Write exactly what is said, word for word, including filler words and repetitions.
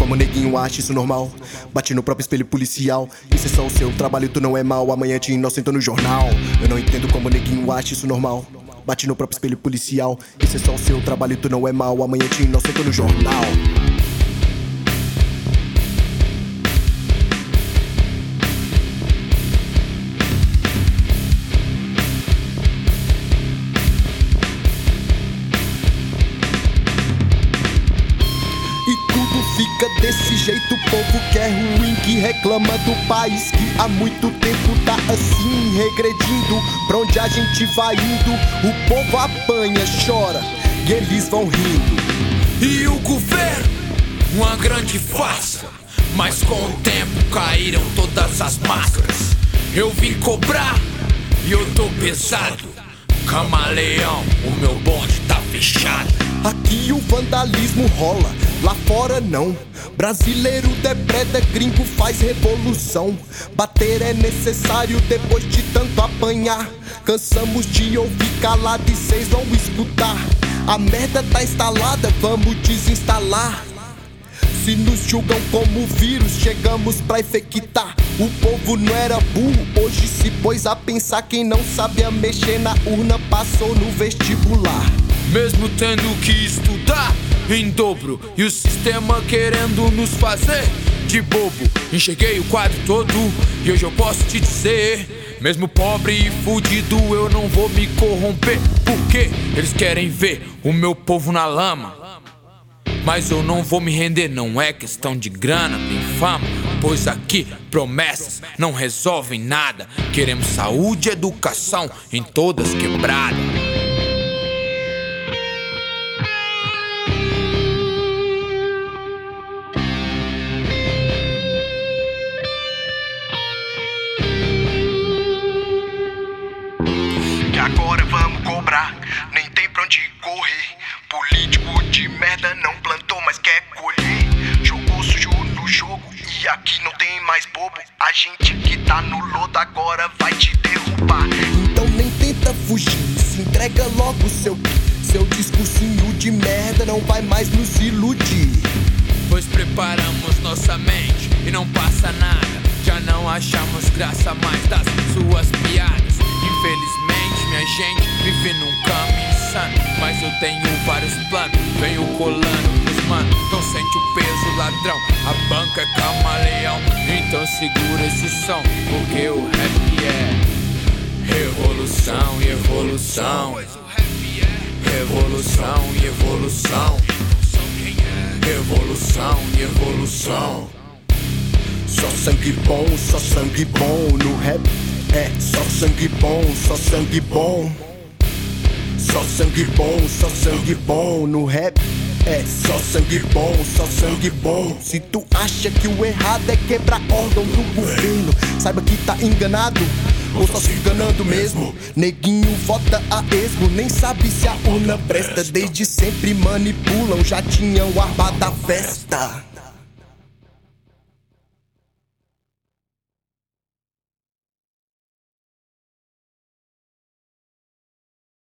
como neguinho acha isso normal. Bate no próprio espelho policial. Isso é só o seu trabalho, tu não é mal. Amanhã te inocentou no jornal. Eu não entendo como neguinho acha isso normal. Bate no próprio espelho policial. Isso é só o seu trabalho, tu não é mal. Amanhã te inocentou no jornal. Fica desse jeito, o povo que é ruim, que reclama do país que há muito tempo tá assim, regredindo. Pra onde a gente vai indo, o povo apanha, chora e eles vão rindo. E o governo, uma grande farsa, mas com o tempo caíram todas as máscaras. Eu vim cobrar e eu tô pesado, camaleão, o meu bonde tá fechado. Aqui o vandalismo rola, lá fora não. Brasileiro depreda, gringo faz revolução. Bater é necessário depois de tanto apanhar. Cansamos de ouvir calado e cês vão escutar. A merda tá instalada, vamos desinstalar. Se nos julgam como vírus, chegamos pra infectar. O povo não era burro, hoje se pôs a pensar. Quem não sabia mexer na urna passou no vestibular. Mesmo tendo que estudar em dobro e o sistema querendo nos fazer de bobo, enxerguei o quadro todo e hoje eu posso te dizer, mesmo pobre e fudido eu não vou me corromper. Porque eles querem ver o meu povo na lama, mas eu não vou me render, não é questão de grana nem fama, pois aqui promessas não resolvem nada. Queremos saúde e educação em todas quebradas. Agora vamos cobrar, nem tem pra onde correr. Político de merda não plantou, mas quer colher. Jogou sujo no jogo e aqui não tem mais bobo. A gente que tá no lodo agora vai te derrubar. Então nem tenta fugir, se entrega logo seu Seu discursinho de merda não vai mais nos iludir. Pois preparamos nossa mente e não passa nada. Já não achamos graça mais das suas piadas. Infelizmente, minha gente vive num caminho insano, mas eu tenho vários planos. Venho colando nos mano, não sente o peso, ladrão. A banca é camaleão, então segura esse som, porque o rap é revolução e evolução. Revolução e evolução. Revolução e evolução. Só sangue bom, só sangue bom no rap. É só sangue bom, só sangue bom. Só sangue bom, só sangue bom no rap. É só sangue bom, só sangue bom. Se tu acha que o errado é quebrar órgão do governo, saiba que tá enganado, ou só se enganando mesmo. Neguinho vota a esmo, nem sabe se a urna presta. Desde sempre manipulam, já tinham armado a festa.